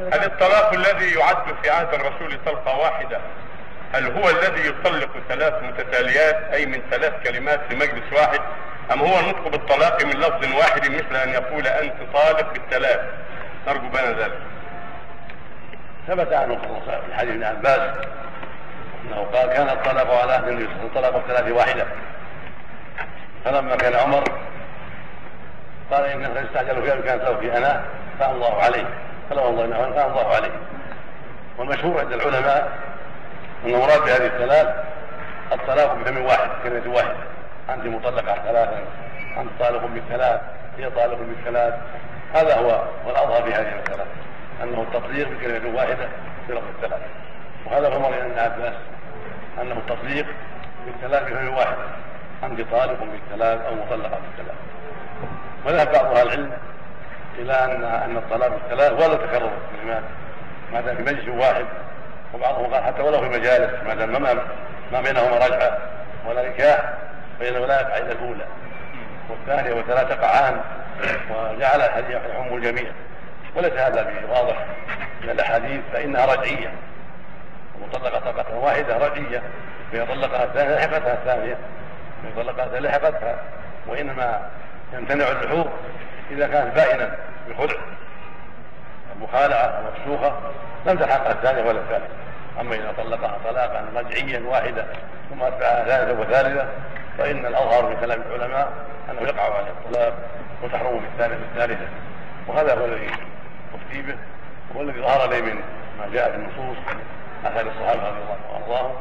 هل الطلاق الذي يعد في عهد الرسول طلقة واحدة هل هو الذي يطلق 3 متتاليات أي من 3 كلمات في مجلس واحد، أم هو النطق بالطلاق من لفظ واحد مثل أن يقول أنت طالق بال3؟ نرجو بيان ذلك. ثبت عنه في حديث ابن عباس انه قال كان الطلاق على عهد النبي صلى الله عليه وسلم طلاق ال3 واحده، فلما كان عمر قال ان الذي استعجلوا فيها كانت له في انا فان الله عليه، فلو الله انه فان الله عليه. والمشهور عند العلماء ان المراد بهذه ال3 الطلاق بفم واحد، كلمه واحده، انت مطلقه 3، انت طالق ب3، هي طالق ب3. هذا هو الاظهر في هذه المساله، انه التطليق بكلمه واحده بلفظ 3. وهذا هو مراد ابن عباس انه التطليق ب3 بفم واحد، انت طالق ب3 او مطلقه ب3. وذهب بعض اهل العلم الى ان الطلاق ب3 ولا تكرر الكلمات ما دام في مجلس واحد، وبعضهم قال حتى ولو في مجالس ما دام ما بينهما رجعه ولا نكاح فإنه لا يقع إلا الأولى، والثانية والثلاث تقعان، وجعل الحديث يعم الجميع. وليس هذا بواضح من الأحاديث، فإنها رجعية، ومطلقة طلقة واحدة رجعية، فإن طلقها الثانية لحقتها الثانية، فإن طلقها الثانية لحقتها، وإنما يمتنع اللحوق إذا كانت بائنا بخلع المخالعة مفسوخة لم تلحقها الثانية ولا الثالثة. أما إذا طلقها طلاقا رجعيا واحدة ثم أتبعها ثالثة وثالثة فإن الأظهر من كلام العلماء أنه يقع على الطلاق وتحرم بالثالثة. وهذا هو الذي أفتي به، هو الذي ظهر لي من ما جاء في النصوص أثر الصحابة رضي الله عنهم وأرضاهم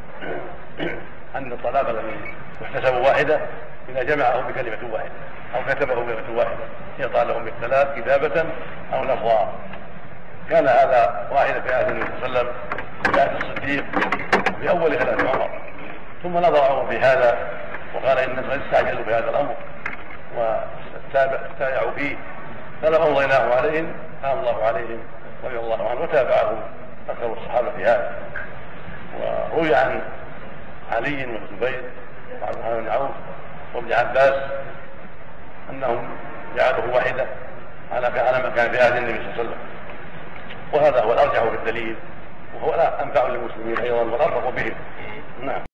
أن الطلاق الذي يحتسب واحدة إذا جمعه بكلمة واحدة أو كتبه بكلمة واحدة هي طالق ب3 كتابة أو لفظا. كان هذا واحدة في عهد النبي صلى الله عليه وسلم في عهد الصديق في أول خلافة عمر، ثم نظر عمر في هذا وقال إن الناس استعجلوا في هذا الأمر وتابعوا فيه، فلما أمضيناه عليهم قام الله عليهم رضي الله عنه وتابعه أكثر الصحابة في هذا. وروي عن علي والزبير وعبد الرحمن بن عوف وابن عباس أنهم جعلوه واحدة على ما كان في عهد النبي صلى الله عليه وسلم، وهذا هو الأرجح بالدليل وهو الأنفع للمسلمين أيضا والأرفق بهم. نعم.